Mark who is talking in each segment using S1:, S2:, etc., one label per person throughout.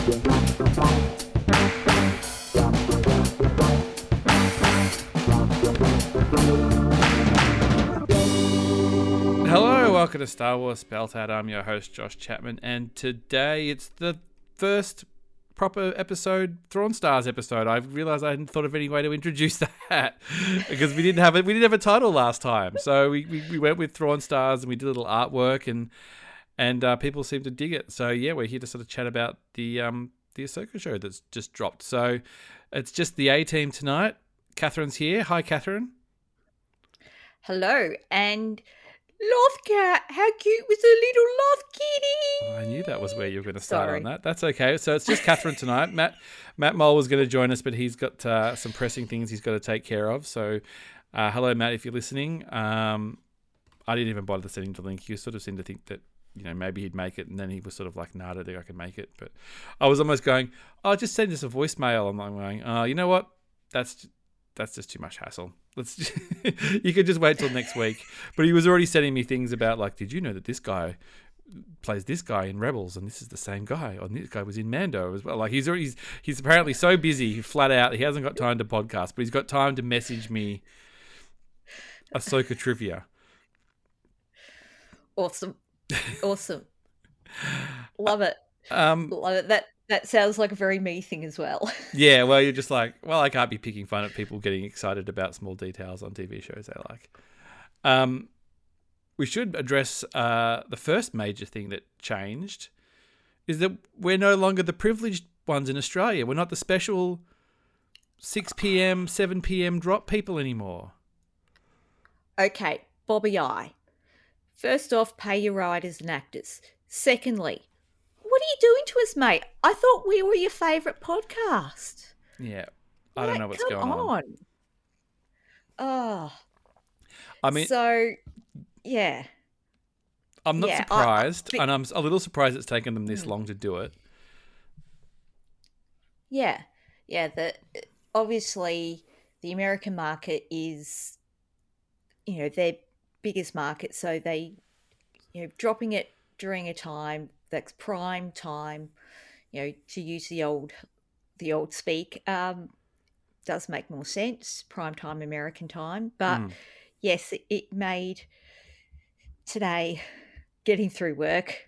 S1: Hello, welcome to Star Wars Spelt Out. I'm your host, Josh Chapman, and today it's the first proper episode, Thrawn Stars episode. I realised I hadn't thought of any way to introduce that because we didn't have it. We didn't have a title last time, so we went with Thrawn Stars and we did a little artwork and people seem to dig it. So yeah, we're here to sort of chat about the Ahsoka show that's just dropped. So it's just the A team tonight. Catherine's here. Hi, Catherine.
S2: Hello, and Lothcat, how cute was the little Loth kitty?
S1: I knew that was where you were going to start on that. That's okay. So it's just Catherine tonight. Matt Mole was going to join us, but he's got some pressing things he's got to take care of. So hello, Matt, if you're listening. I didn't even bother sending the link. You sort of seemed to think that, you know, maybe he'd make it, and then he was sort of like, nah, I don't think I can make it. But I was almost going, oh, just send us a voicemail. And I'm going, you know what? That's just too much hassle. You could just wait till next week. But he was already sending me things about, like, did you know that this guy plays this guy in Rebels, and this is the same guy, or this guy was in Mando as well. Like, he's apparently so busy, flat out, he hasn't got time to podcast, but he's got time to message me Ahsoka trivia.
S2: Awesome. Love it. Love it. That sounds like a very me thing as well.
S1: Yeah, well, you're just like, well, I can't be picking fun at people getting excited about small details on TV shows they like. We should address the first major thing that changed is that we're no longer the privileged ones in Australia. We're not the special 6 p.m., 7 p.m. drop people anymore.
S2: Okay, Bobby I. First off, pay your writers and actors. Secondly, what are you doing to us, mate? I thought we were your favourite podcast.
S1: Yeah, I don't know what's going on.
S2: Oh.
S1: I mean...
S2: So, yeah.
S1: I'm not surprised, and I'm a little surprised it's taken them this long to do it.
S2: Yeah. Obviously, the American market is, you know, their biggest market, so they, you know, dropping it during a time that's prime time, you know, to use the old speak, does make more sense, prime time American time. But yes, it made today getting through work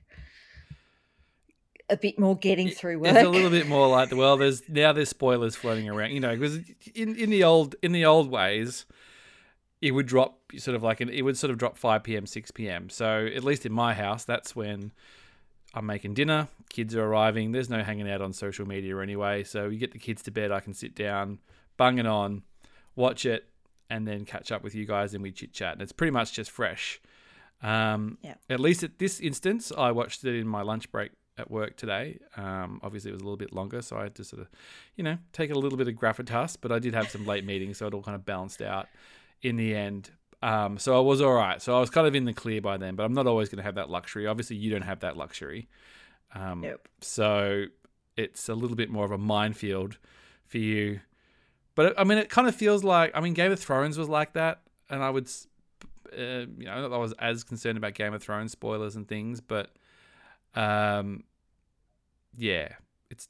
S2: a bit more getting through work.
S1: It's a little bit more like, well, there's spoilers floating around, you know, because in the old ways, it would drop sort of drop 5 p.m, 6 p.m. So at least in my house, that's when I'm making dinner, kids are arriving, there's no hanging out on social media anyway, so you get the kids to bed, I can sit down, bung it on, watch it, and then catch up with you guys and we chit-chat, and it's pretty much just fresh. At least at this instance, I watched it in my lunch break at work today. Obviously, it was a little bit longer, so I had to sort of, you know, take a little bit of gravitas, but I did have some late meetings, so it all kind of balanced out in the end. So I was all right. So I was kind of in the clear by then, but I'm not always going to have that luxury. Obviously, you don't have that luxury.
S2: Nope.
S1: So it's a little bit more of a minefield for you. But, I mean, it kind of feels like, I mean, Game of Thrones was like that, and I would, you know, not that I was as concerned about Game of Thrones spoilers and things, but, yeah, it's...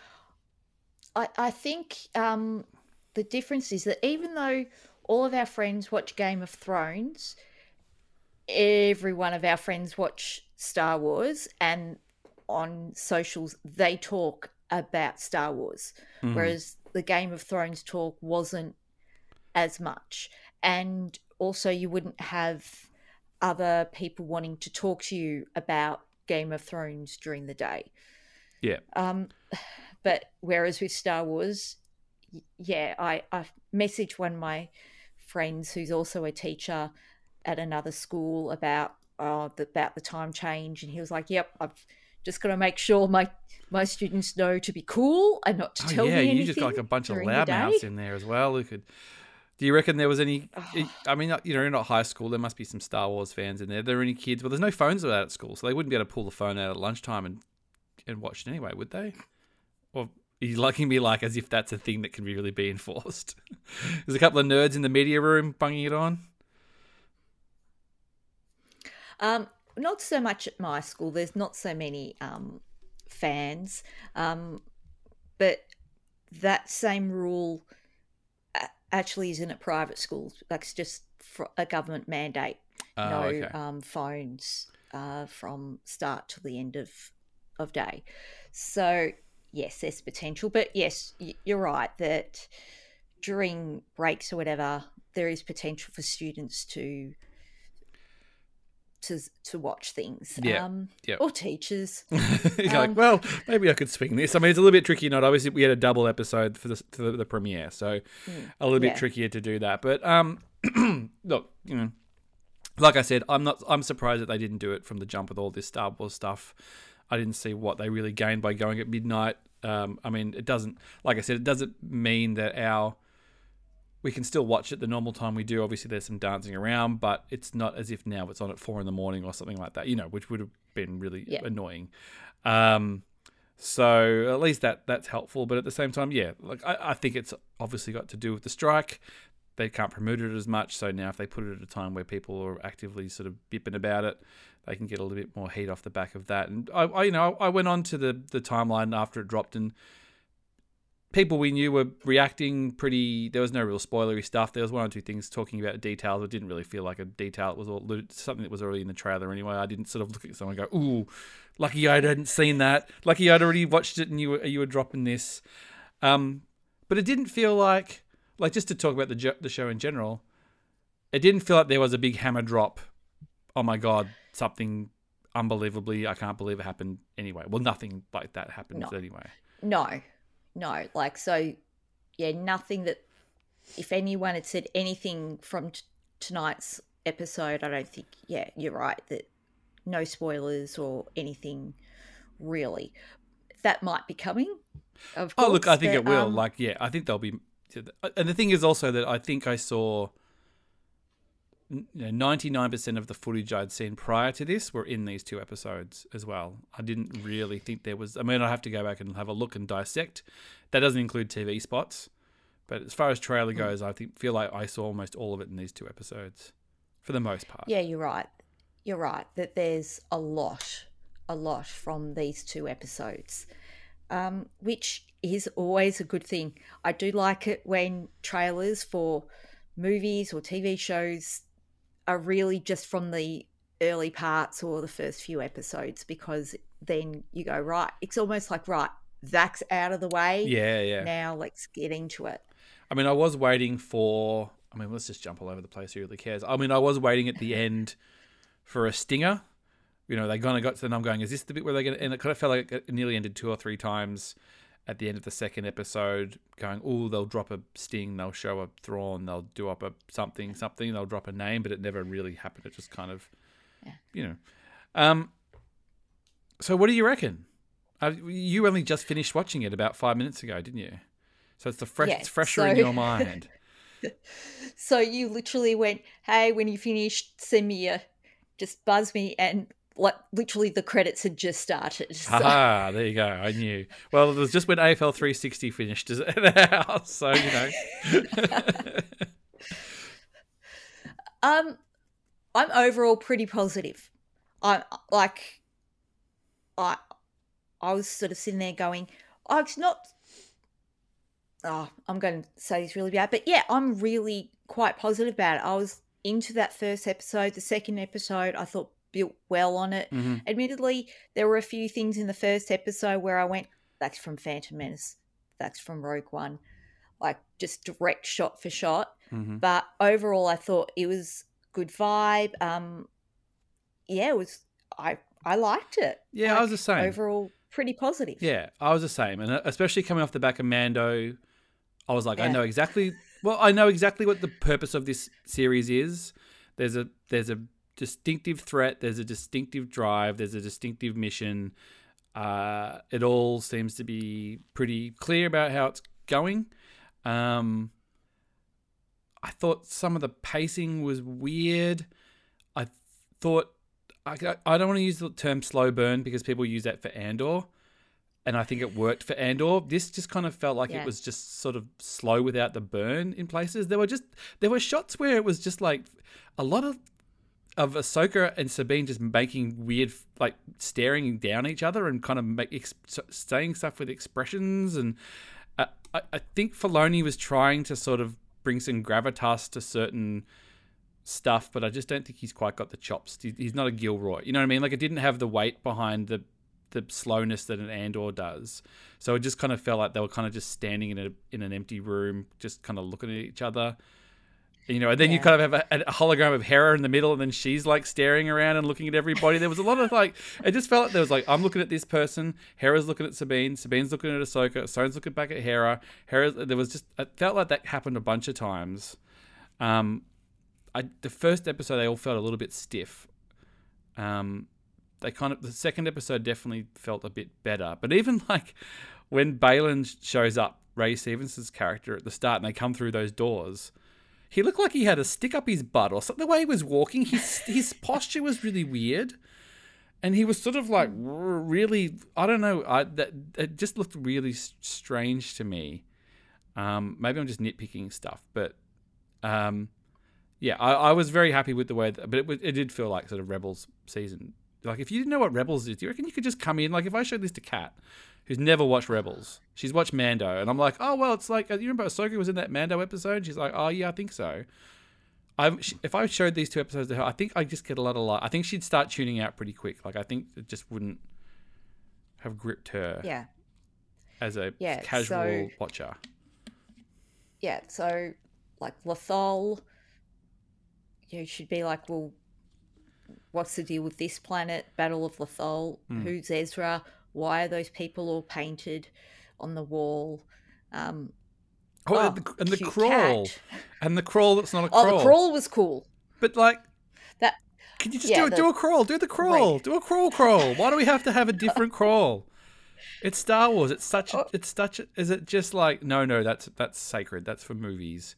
S2: I think the difference is that even though all of our friends watch Game of Thrones, every one of our friends watch Star Wars, and on socials they talk about Star Wars, whereas the Game of Thrones talk wasn't as much. And also you wouldn't have other people wanting to talk to you about Game of Thrones during the day.
S1: Yeah.
S2: But whereas with Star Wars, yeah, I messaged one of my friends who's also a teacher at another school about the time change, and he was like, "Yep, I've just got to make sure my students know to be cool and not to tell me anything." Yeah, you just got
S1: like a bunch of loudmouths in there as well. Who could? Do you reckon there was any? I mean, you know, you're not high school. There must be some Star Wars fans in there. Are there any kids? Well, there's no phones allowed at school, so they wouldn't be able to pull the phone out at lunchtime and watch it anyway, would they? Or are you looking at me like as if that's a thing that can really be enforced? There's a couple of nerds in the media room bunging it on.
S2: Not so much at my school. There's not so many fans. But that same rule actually isn't at private schools. Like, it's just a government mandate. No
S1: Okay.
S2: phones from start to the end of day. So, yes, there's potential. But, yes, you're right that during breaks or whatever, there is potential for students to watch things.
S1: Yeah.
S2: Or teachers.
S1: You're like, well, maybe I could swing this. I mean, it's a little bit tricky. Not obviously, we had a double episode for the premiere, so a little bit trickier to do that. But look, like I said, I'm surprised that they didn't do it from the jump with all this Star Wars stuff. I didn't see what they really gained by going at midnight. I mean, it doesn't, like I said, it doesn't mean that we can still watch it the normal time we do. Obviously, there's some dancing around, but it's not as if now it's on at 4 a.m. or something like that, which would have been really annoying. So at least that's helpful. But at the same time, I think it's obviously got to do with the strike. They can't promote it as much. So now if they put it at a time where people are actively sort of bipping about it, they can get a little bit more heat off the back of that. And I went on to the timeline after it dropped, and people we knew were reacting pretty. There was no real spoilery stuff. There was one or two things talking about details. It didn't really feel like a detail. It was all something that was already in the trailer anyway. I didn't sort of look at someone and go, "Ooh, lucky I hadn't seen that. Lucky I'd already watched it, and you were dropping this." But it didn't feel like just to talk about the show in general. It didn't feel like there was a big hammer drop. Oh my God, something unbelievably, I can't believe it happened anyway. Well, nothing like that happened anyway.
S2: No, like, so, nothing that, if anyone had said anything from tonight's episode, I don't think, you're right, that no spoilers or anything really. That might be coming, of course.
S1: Oh, look, I think it will. I think there'll be, and the thing is also that I think I saw 99% of the footage I'd seen prior to this were in these 2 episodes as well. I didn't really think there was... I mean, I have to go back and have a look and dissect. That doesn't include TV spots. But as far as trailer goes, I feel like I saw almost all of it in these 2 episodes, for the most part.
S2: Yeah, you're right. You're right that there's a lot from these 2 episodes, which is always a good thing. I do like it when trailers for movies or TV shows are really just from the early parts or the first few episodes, because then you go, right, it's almost like, right, that's out of the way.
S1: Yeah.
S2: Now let's get into it.
S1: I mean, I was waiting for... I mean, let's just jump all over the place. Who really cares? I mean, I was waiting at the end for a stinger. They kind of got to the... I'm going, is this the bit where they're going to... And it kind of felt like it nearly ended 2 or 3 times at the end of the second episode, going, oh, they'll drop a sting, they'll show a Thrawn, they'll do up a something, they'll drop a name, but it never really happened. It just kind of, So what do you reckon? You only just finished watching it about 5 minutes ago, didn't you? So it's it's fresher in your mind.
S2: So you literally went, hey, when you finished, send me just buzz me, and literally the credits had just started. So.
S1: There you go. I knew. Well, it was just when AFL 360 finished at our house, so
S2: I'm overall pretty positive. I was sort of sitting there going, it's not. I'm going to say this really bad, but I'm really quite positive about it. I was into that first episode. The second episode, I thought, built well on it.
S1: Mm-hmm.
S2: Admittedly, there were a few things in the first episode where I went, that's from Phantom Menace, that's from Rogue One, like just direct shot for shot.
S1: Mm-hmm.
S2: But overall, I thought it was good vibe. It was. I liked it.
S1: Yeah, I was the same.
S2: Overall, pretty positive.
S1: Yeah, I was the same, and especially coming off the back of Mando, I was like, I know exactly what the purpose of this series is. There's a distinctive threat, there's a distinctive drive, there's a distinctive mission. It all seems to be pretty clear about how it's going. I thought some of the pacing was weird. I thought, I don't want to use the term slow burn because people use that for Andor, and I think it worked for Andor. This just kind of felt like it was just sort of slow without the burn in places. There were shots where it was just like a lot of of Ahsoka and Sabine just making weird, like staring down each other and kind of saying stuff with expressions. And I think Filoni was trying to sort of bring some gravitas to certain stuff, but I just don't think he's quite got the chops. He's not a Gilroy. You know what I mean? Like, it didn't have the weight behind the slowness that an Andor does. So it just kind of felt like they were kind of just standing in an empty room, just kind of looking at each other. You know, and then you kind of have a hologram of Hera in the middle, and then she's like staring around and looking at everybody. There was a lot of like, it just felt like there was like, I'm looking at this person, Hera's looking at Sabine, Sabine's looking at Ahsoka, Ahsoka's looking back at Hera. There was just, it felt like that happened a bunch of times. The first episode, they all felt a little bit stiff. The second episode definitely felt a bit better. But even like when Baylan shows up, Ray Stevenson's character at the start, and they come through those doors, he looked like he had a stick up his butt or something. The way he was walking, his posture was really weird. And he was sort of like really, I don't know, it just looked really strange to me. Maybe I'm just nitpicking stuff, but yeah, I was very happy with the way but it did feel like sort of Rebels season. Like, if you didn't know what Rebels is, do you reckon you could just come in? Like, if I showed this to Kat, who's never watched Rebels, she's watched Mando, and I'm like, oh, well, it's like, you remember Ahsoka was in that Mando episode? She's like, oh, yeah, I think so. If I showed these two episodes to her, I think I'd just get a lot of I think she'd start tuning out pretty quick. Like, I think it just wouldn't have gripped her as a casual watcher.
S2: Yeah, so, like, Lothal, should be like, well, what's the deal with this planet? Battle of Lothal. Who's Ezra? Why are those people all painted on the wall?
S1: And the crawl. Cat. And the crawl that's not a crawl.
S2: Oh, the crawl was cool.
S1: But like,
S2: that.
S1: Can you just do a crawl? Do the crawl. Wait. Do a crawl. Why do we have to have a different crawl? It's Star Wars. Is it just like, no, that's sacred. That's for movies.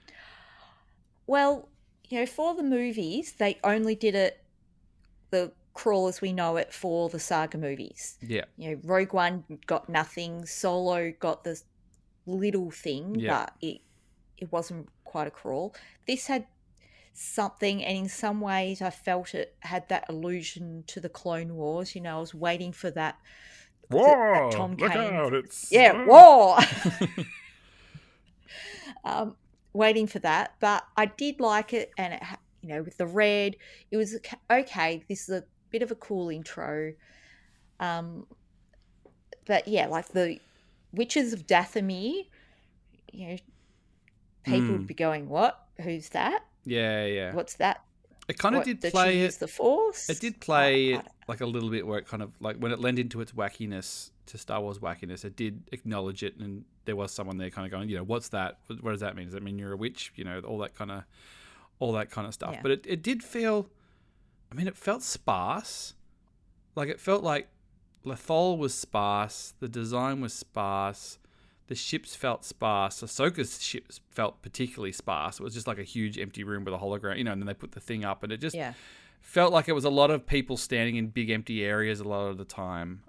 S2: Well, for the movies, they only did it, the crawl as we know it, for the saga movies.
S1: Yeah.
S2: Rogue One got nothing. Solo got this little thing, but it wasn't quite a crawl. This had something, and in some ways I felt it had that allusion to the Clone Wars. I was waiting for that.
S1: Whoa!
S2: Tom
S1: Look
S2: Kane.
S1: out! It's
S2: war. Waiting for that, but I did like it, and it, with the red, it was okay. This is a bit of a cool intro, but yeah, like the Witches of Dathomir, people would be going, "What? Who's that?
S1: Yeah.
S2: What's that?"
S1: It kind of did play it.
S2: The Force.
S1: It did play like a little bit where it kind of like when it lent into its wackiness, to Star Wars wackiness, it did acknowledge it, and there was someone there kind of going, what's that? What does that mean? Does that mean you're a witch? All that kind of stuff. Yeah. But it did feel, it felt sparse. Like, it felt like Lothal was sparse, the design was sparse, the ships felt sparse. Ahsoka's ships felt particularly sparse. It was just like a huge empty room with a hologram, and then they put the thing up, and it just felt like it was a lot of people standing in big empty areas a lot of the time.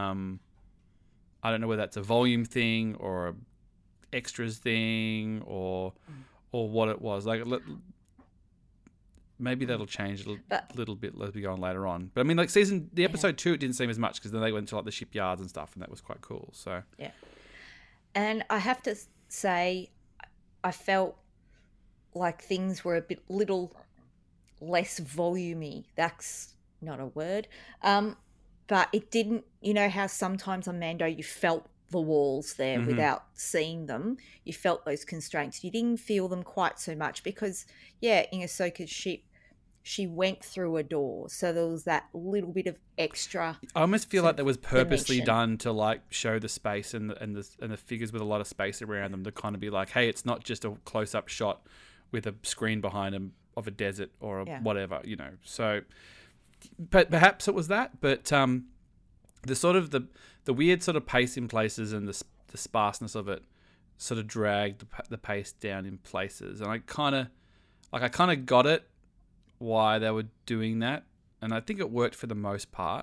S1: I don't know whether that's a volume thing or a extras thing or what it was. Like, maybe that'll change a little bit as we go on later on. But like the episode 2, it didn't seem as much because then they went to like the shipyards and stuff, and that was quite cool. So
S2: yeah. And I have to say, I felt like things were a little less volumey. That's not a word. But it didn't, how sometimes on Mando you felt the walls there without seeing them. You felt those constraints. You didn't feel them quite so much because, in Ahsoka's ship, she went through a door. So there was that little bit of extra.
S1: I almost feel like that was purposely done to like show the space and the figures with a lot of space around them to kind of be like, hey, it's not just a close-up shot with a screen behind them of a desert or whatever, So, but perhaps it was that. But the sort of the weird sort of pace in places and the sparseness of it sort of dragged the pace down in places, and I kind of got it why they were doing that, and I think it worked for the most part.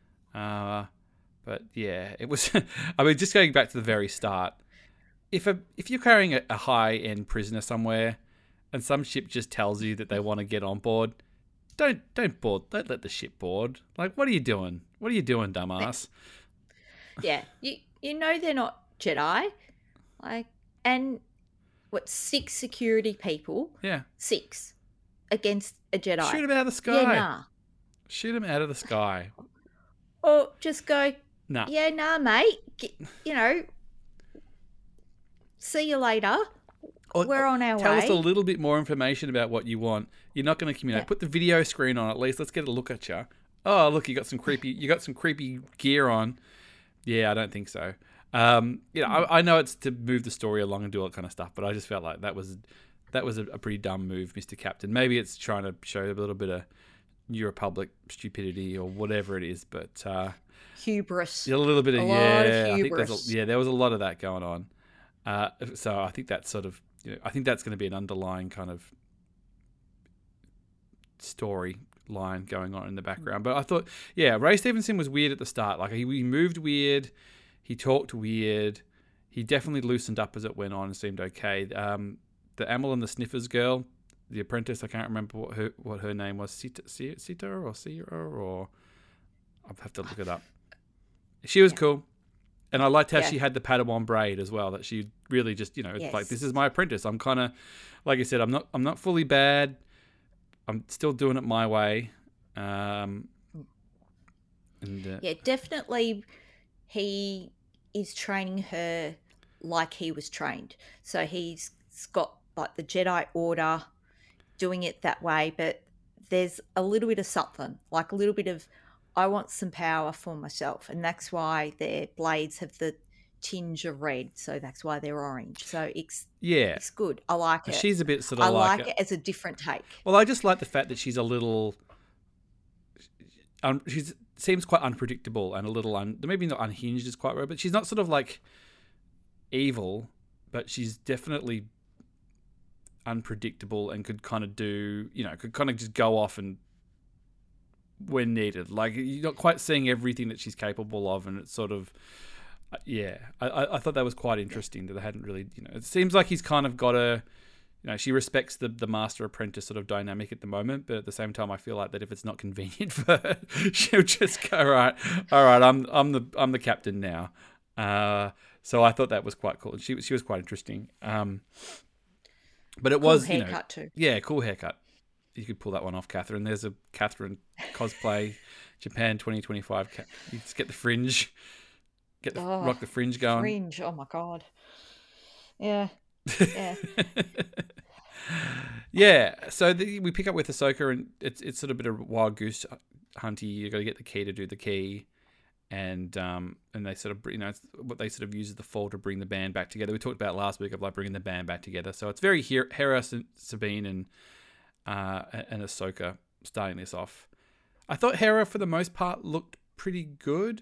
S1: But yeah, it was. Just going back to the very start, if you're carrying a high end prisoner somewhere, and some ship just tells you that they want to get on board, don't board. Don't let the ship board. Like, what are you doing? What are you doing, dumbass?
S2: Yeah, you know they're not Jedi, like, and what 6 security people?
S1: Yeah.
S2: 6 against a Jedi.
S1: Shoot him out of the sky.
S2: Yeah, nah.
S1: Shoot him out of the sky.
S2: Or just go.
S1: Nah.
S2: Yeah, nah, mate. You know. See you later. We're on our way.
S1: Tell us a little bit more information about what you want. You're not going to communicate. Put the video screen on at least. Let's get a look at you. Oh, look, you got some creepy gear on. Yeah, I don't think so. I know it's to move the story along and do all that kind of stuff, but I just felt like that was a pretty dumb move, Mr. Captain. Maybe it's trying to show a little bit of New Republic stupidity or whatever it is, but
S2: hubris.
S1: A little bit of
S2: lot of hubris.
S1: I think there was a lot of that going on. So I think that's sort of, I think that's going to be an underlying kind of story line going on in the background. But I thought, Ray Stevenson was weird at the start. Like he moved weird, he talked weird, he definitely loosened up as it went on and seemed okay. The Amel and the Sniffers girl, the apprentice, I can't remember what her name was, Sita or I'll have to look it up. She was cool. And I liked how she had the Padawan braid as well, that she really just, it's like, this is my apprentice. I'm kind of, like I said, I'm not fully bad. I'm still doing it my way.
S2: Definitely he is training her like he was trained. So he's got like the Jedi Order doing it that way, but there's a little bit of something, like a little bit of, I want some power for myself, and that's why their blades have the tinge of red, so that's why they're orange. So it's good. I like it.
S1: She's a bit sort of
S2: I like it as a different take.
S1: Well, I just like the fact that she's a little, she seems quite unpredictable and a little maybe not unhinged is quite right, but she's not sort of like evil, but she's definitely unpredictable and could kind of do, could kind of just go off and when needed. Like, you're not quite seeing everything that she's capable of, and it's sort of, I thought that was quite interesting that they hadn't really, it seems like he's kind of got a, she respects the master apprentice sort of dynamic at the moment, but at the same time, I feel like that if it's not convenient for her, she'll just go, all right, I'm the captain now. So I thought that was quite cool. She was quite interesting. But it was,
S2: cool haircut too.
S1: Yeah, cool haircut. You could pull that one off, Catherine. There's a Catherine cosplay, Japan 2025. You just get the fringe, rock the fringe going.
S2: Fringe, oh my god. Yeah.
S1: Yeah. So we pick up with Ahsoka, and it's sort of a bit of wild goose hunty. You got to get the key to do the key, and they sort of, it's what they sort of use as the fall to bring the band back together. We talked about last week of like bringing the band back together. So it's very Hera, Sabine, and Ahsoka starting this off. I thought Hera, for the most part, looked pretty good.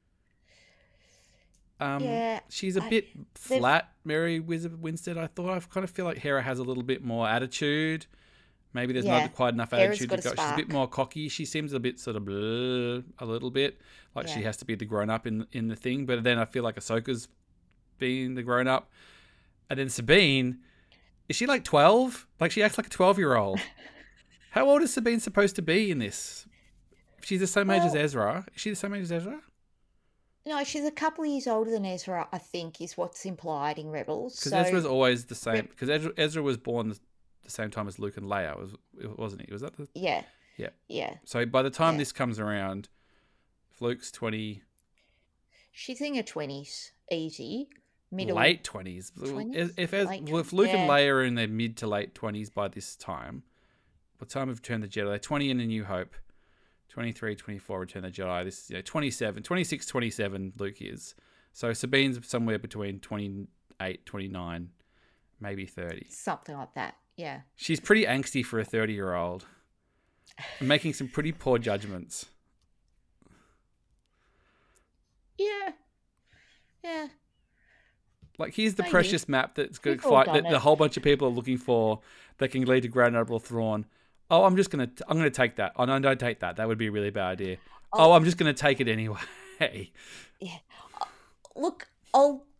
S1: She's a bit flat, Mary Winstead. I thought. I kind of feel like Hera has a little bit more attitude. Maybe there's not quite enough attitude to go. She's a bit more cocky. She seems a bit sort of a little bit like she has to be the grown up in the thing. But then I feel like Ahsoka's being the grown up, and then Sabine. Is she like 12? Like, she acts like a 12-year-old. How old is Sabine supposed to be in this? She's the same age as Ezra. Is she the same age as Ezra?
S2: No, she's a couple of years older than Ezra, I think, is what's implied in Rebels.
S1: Because Ezra's always the same. Because Ezra was born the same time as Luke and Leia, wasn't he? Was that the...
S2: Yeah.
S1: Yeah.
S2: Yeah.
S1: So by the time this comes around, if Luke's 20...
S2: She's in her 20s, easy.
S1: Late 20s. If Luke and Leia are in their mid to late 20s by this time, what time of Return of the Jedi? They're 20 in A New Hope, 23, 24 Return of the Jedi. This is 27, 26, 27 Luke is. So Sabine's somewhere between 28, 29, maybe 30.
S2: Something like that, yeah.
S1: She's pretty angsty for a 30-year-old. Making some pretty poor judgments.
S2: Yeah.
S1: Like, here's the precious map that's going to fight that the whole bunch of people are looking for that can lead to Grand Admiral Thrawn. Oh, I'm going to take that. Oh, no, don't take that. That would be a really bad idea. Oh, I'm just going to take it anyway.
S2: Yeah. Look,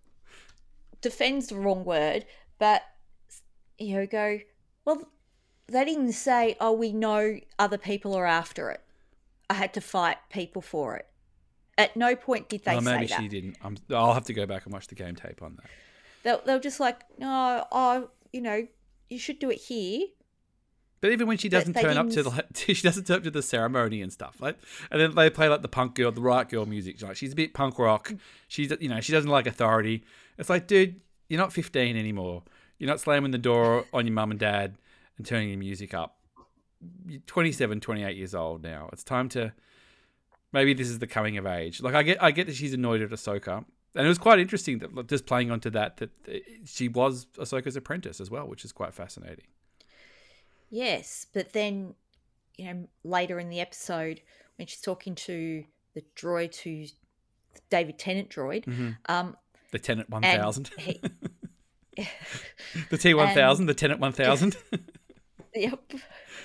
S2: defend's the wrong word, but, go, well, they didn't say, "Oh, we know other people are after it. I had to fight people for it." At no point did they say
S1: maybe
S2: that.
S1: she didn't. I'll have to go back and watch the game tape on that.
S2: They're just like, "No, oh, you should do it here."
S1: But even when she doesn't turn up to the ceremony and stuff, like, and then they play like the punk girl, the riot girl music. Like, she's a bit punk rock. She doesn't like authority. It's like, dude, you're not 15 anymore. You're not slamming the door on your mum and dad and turning your music up. You're 27, 28 years old now. It's time to, maybe this is the coming of age. Like, I get that she's annoyed at Ahsoka. And it was quite interesting that, just playing onto that she was Ahsoka's apprentice as well, which is quite fascinating.
S2: Yes, but then, later in the episode, when she's talking to the droid, who's David Tennant droid,
S1: the Tennant 1000, the
S2: T-1000,
S1: the Tennant 1000.
S2: Yep.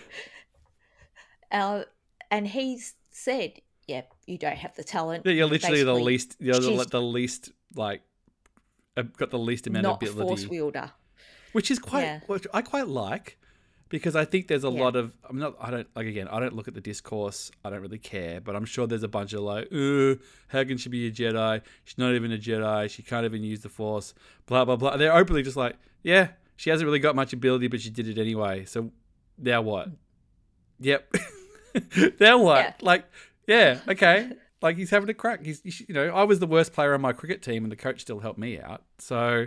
S2: And he's said, "Yep, you don't have the talent.
S1: Yeah, you're literally the
S2: Basically,
S1: least. The least, like, got the least amount of ability.
S2: Not a force wielder."
S1: Which is which I quite like, because I think there's a lot of, I don't look at the discourse. I don't really care, but I'm sure there's a bunch of like, how can she be a Jedi? She's not even a Jedi. She can't even use the Force. Blah blah blah. They're openly just like, yeah, she hasn't really got much ability, but she did it anyway. So now what? Yep. Now what?
S2: Yeah.
S1: Like, yeah, okay. Like, he's having a crack. I was the worst player on my cricket team, and the coach still helped me out. So.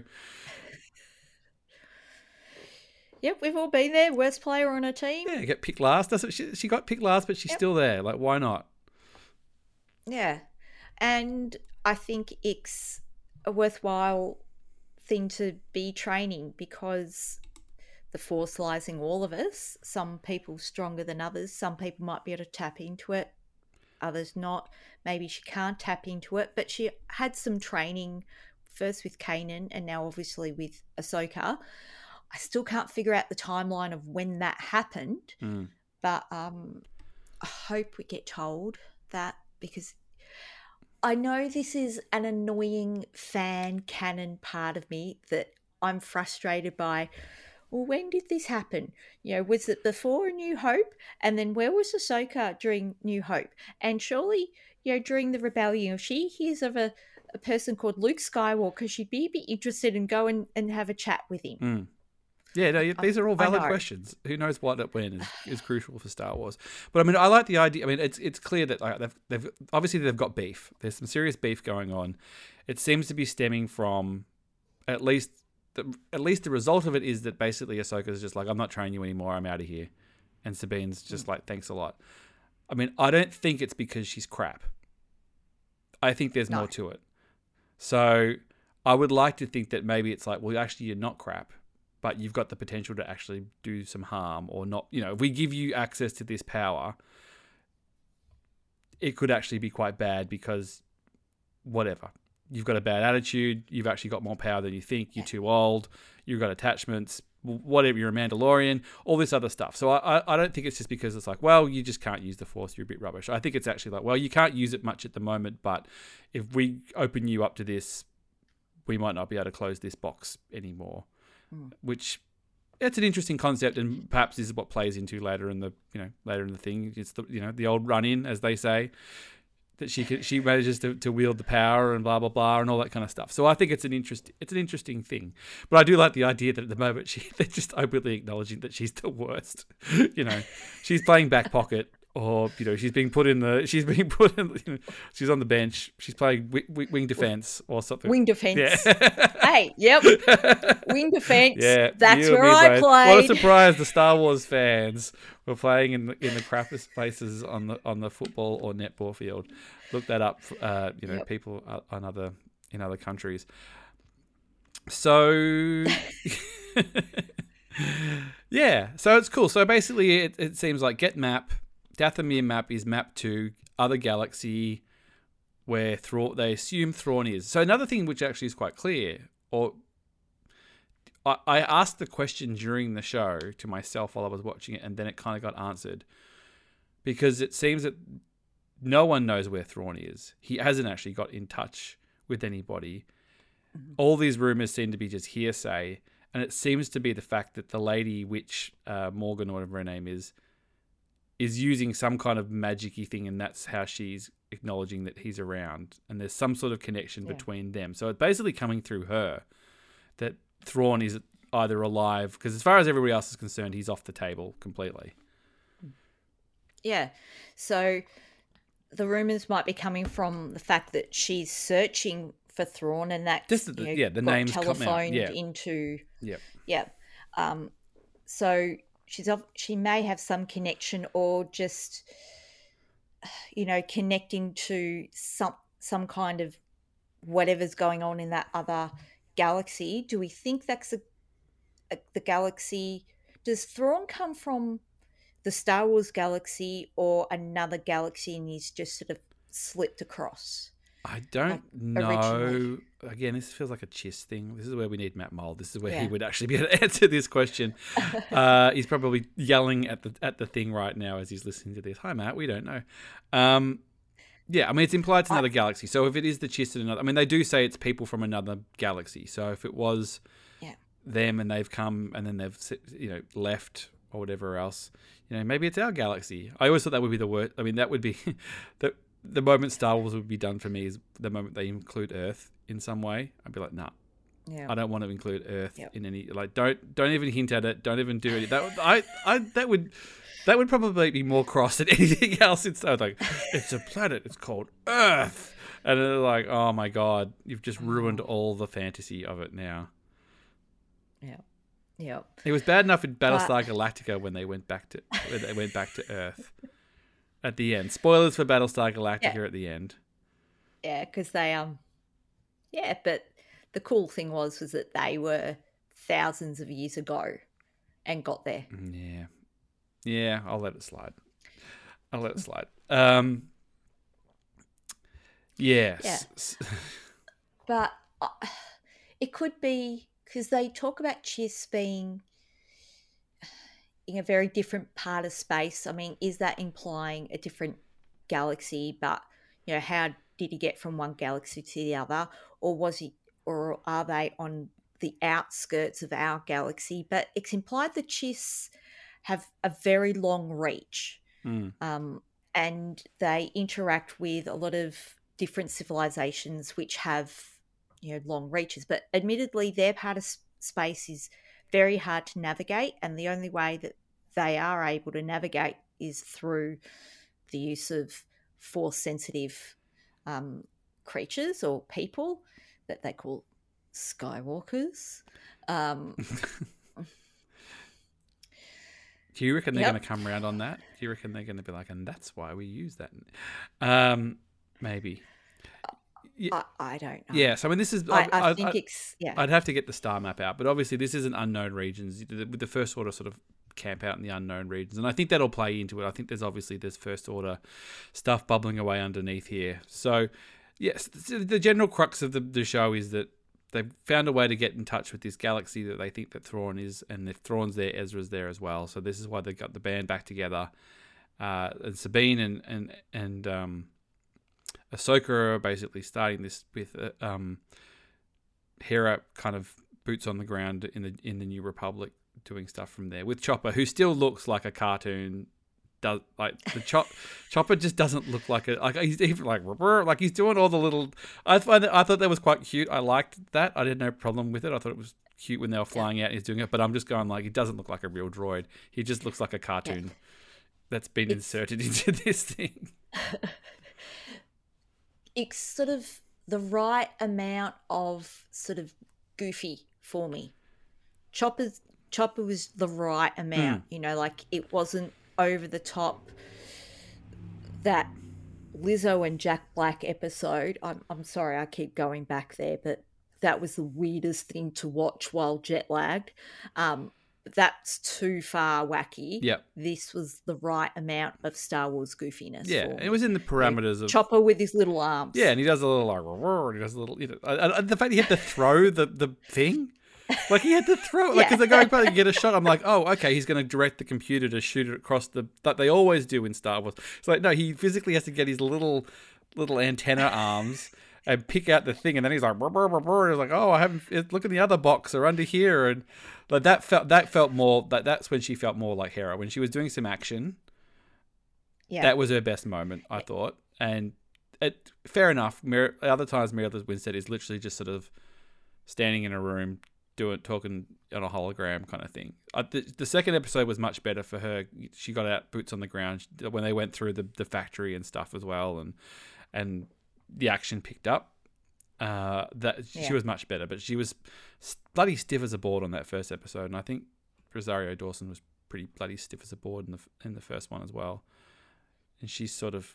S2: Yep, we've all been there. Worst player on a team.
S1: Yeah, get picked last. She got picked last, but she's still there. Like, why not?
S2: Yeah. And I think it's a worthwhile thing to be training, because the Force lies in all of us. Some people stronger than others. Some people might be able to tap into it, others not. Maybe she can't tap into it, but she had some training, first with Kanan and now obviously with Ahsoka. I still can't figure out the timeline of when that happened, but I hope we get told that, because I know this is an annoying fan canon part of me that I'm frustrated by. Well, when did this happen? Was it before A New Hope? And then where was Ahsoka during New Hope? And surely, during the rebellion, if she hears of a person called Luke Skywalker, she'd be a bit interested in going and have a chat with him.
S1: Yeah, no, these are all valid questions. Who knows what at when is crucial for Star Wars. But I mean, I like the idea. I mean, it's clear that they've got beef. There's some serious beef going on. It seems to be stemming from at least the result of it is that basically Ahsoka's just like, I'm not training you anymore. I'm out of here. And Sabine's just like, thanks a lot. I mean, I don't think it's because she's crap. I think there's more to it. So I would like to think that maybe it's like, well, actually, you're not crap, but you've got the potential to actually do some harm or not. If we give you access to this power, it could actually be quite bad because whatever. You've got a bad attitude. You've actually got more power than you think. You're too old. You've got attachments. Whatever, you're a Mandalorian. All this other stuff. So I don't think it's just because it's like, well, you just can't use the Force. You're a bit rubbish. I think it's actually like, well, you can't use it much at the moment, but if we open you up to this, we might not be able to close this box anymore. Which, it's an interesting concept, and perhaps this is what plays into later in the thing. It's the old run in, as they say, that she manages to wield the power and blah blah blah and all that kind of stuff. So I think it's an interesting thing. But I do like the idea that at the moment they're just openly acknowledging that she's the worst. She's playing back pocket. Or she's on the bench. She's playing wing defense or something.
S2: Wing defense.
S1: Yeah.
S2: Hey, yep. Wing defense.
S1: Yeah,
S2: that's where I played.
S1: What a surprise! The Star Wars fans were playing in the crappiest places on the football or netball field. Look that up. People in other countries. So. Yeah, so it's cool. So basically, it seems like get map. Dathomir map is map to other galaxy where they assume Thrawn is. So another thing which actually is quite clear, or I asked the question during the show to myself while I was watching it, and then it kind of got answered. Because it seems that no one knows where Thrawn is. He hasn't actually got in touch with anybody. All these rumors seem to be just hearsay. and it seems to be the fact that the lady witch Morgan, or whatever her name is using some kind of magic-y thing, and that's how she's acknowledging that he's around, and there's some sort of connection between them. So it's basically coming through her that Thrawn is either alive, because as far as everybody else is concerned, he's off the table completely.
S2: Yeah. So the rumors might be coming from the fact that she's searching for Thrawn, and that
S1: the names come out.
S2: Telephoned into.
S1: Yep.
S2: Yeah. So she may have some connection, or just connecting to some kind of whatever's going on in that other galaxy. Do we think that's the galaxy? Does Thrawn come from the Star Wars galaxy or another galaxy, and he's just sort of slipped across?
S1: I don't know. Originally. Again, this feels like a Chiss thing. This is where we need Matt Mould. This is where he would actually be able to answer this question. He's probably yelling at the thing right now as he's listening to this. Hi, Matt. We don't know. Yeah, I mean, it's implied it's another galaxy. So if it is the Chiss in another... I mean, they do say it's people from another galaxy. So if it was them and they've come and then they've left or whatever else, maybe it's our galaxy. I always thought that would be the worst. I mean, that would be... The moment Star Wars would be done for me is the moment they include Earth in some way. I'd be like, nah, I don't want to include Earth in any. Like, don't even hint at it. Don't even do it. That would probably be more cross than anything else. It's like, it's a planet. It's called Earth, and they're like, oh my god, you've just ruined all the fantasy of it now.
S2: Yeah.
S1: It was bad enough in Battlestar Galactica when they went back to Earth. At the end. Spoilers for Battlestar Galactica at the end.
S2: Yeah, because they but the cool thing was that they were thousands of years ago and got there.
S1: Yeah. Yeah, I'll let it slide. Yes.
S2: Yeah. But it could be, because they talk about Chiss being in a very different part of space. I mean, is that implying a different galaxy? But how did he get from one galaxy to the other, or are they on the outskirts of our galaxy? But it's implied that Chiss have a very long reach, and they interact with a lot of different civilizations which have long reaches. But admittedly, their part of space is very hard to navigate, and the only way that they are able to navigate is through the use of force-sensitive creatures or people that they call Skywalkers.
S1: Do you reckon they're going to come around on that? Do you reckon they're going to be like, and that's why we use that? Maybe.
S2: I don't know.
S1: Yeah, so I mean, this is...
S2: I think it's... Yeah.
S1: I'd have to get the star map out, but obviously this isn't unknown regions. With the First Order sort of camp out in the unknown regions, and I think that'll play into it. I think there's First Order stuff bubbling away underneath here. So, yes, the general crux of the show is that they've found a way to get in touch with this galaxy that they think that Thrawn is, and if Thrawn's there, Ezra's there as well. So this is why they got the band back together. And Sabine and Ahsoka are basically starting this with Hera kind of boots on the ground in the New Republic, doing stuff from there with Chopper, who still looks like a cartoon. Does like the Chopper just doesn't look like he's even like he's doing all the little. I thought that was quite cute. I liked that. I had no problem with it. I thought it was cute when they were flying out and he's doing it. But I'm just going like, he doesn't look like a real droid. He just looks like a cartoon that's been inserted into this thing.
S2: It's sort of the right amount of sort of goofy for me. Chopper was the right amount, like it wasn't over the top. That Lizzo and Jack Black episode, I'm sorry I keep going back there, but that was the weirdest thing to watch while jet lagged. That's too far wacky.
S1: Yep.
S2: This was the right amount of Star Wars goofiness.
S1: Yeah, it was in the parameters of
S2: Chopper with his little arms.
S1: Yeah, and he does a little like, he does a little, the fact he had to throw the thing. Like, he had to throw it. Like, because they're going back to get a shot. I'm like, oh, okay, he's going to direct the computer to shoot it across that they always do in Star Wars. It's like, no, he physically has to get his little antenna arms and pick out the thing, and then he's like, brr, brr, brr, brr. He's like, oh, I haven't. Look in the other box or under here, and like that felt more. That's when she felt more like Hera when she was doing some action.
S2: Yeah.
S1: That was her best moment, I thought, and fair enough. Other times, Mary Winstead is literally just sort of standing in a room, talking on a hologram kind of thing. The second episode was much better for her. She got out boots on the ground when they went through the factory and stuff as well, and the action picked up. She was much better, but she was bloody stiff as a board on that first episode, and I think Rosario Dawson was pretty bloody stiff as a board in the first one as well. And she's sort of,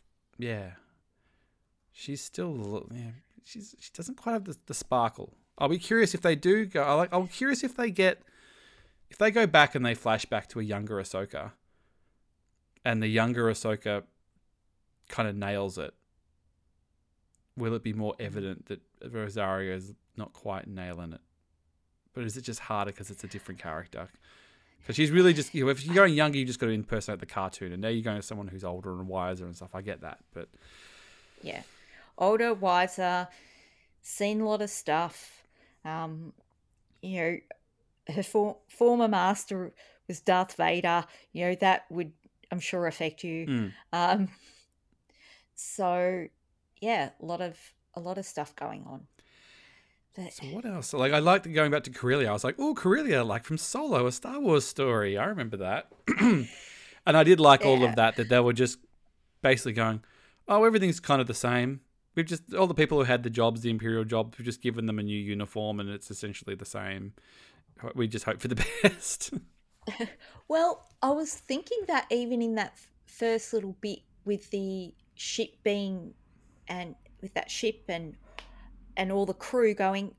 S1: she's still, she doesn't quite have the sparkle. I'll be curious if they do go. I'm curious if they go back and they flash back to a younger Ahsoka, and the younger Ahsoka kind of nails it. Will it be more evident that Rosario's not quite nailing it? But is it just harder because it's a different character? Because she's really just, if you're going younger, you just got to impersonate the cartoon, and now you're going to someone who's older and wiser and stuff. I get that, but
S2: yeah, older, wiser, seen a lot of stuff. Her former master was Darth Vader. That would, I'm sure, affect you. So yeah, a lot of stuff going on. But
S1: so what else? Like, I liked going back to Corellia. I was like, oh, Corellia, like from Solo, a Star Wars story. I remember that. And I did like all of that they were just basically going, oh, everything's kind of the same. We've just, all the people who had the jobs, the Imperial jobs, we've just given them a new uniform and it's essentially the same. We just hope for the best.
S2: Well, I was thinking that even in that first little bit with the ship being, and with that ship and all the crew going,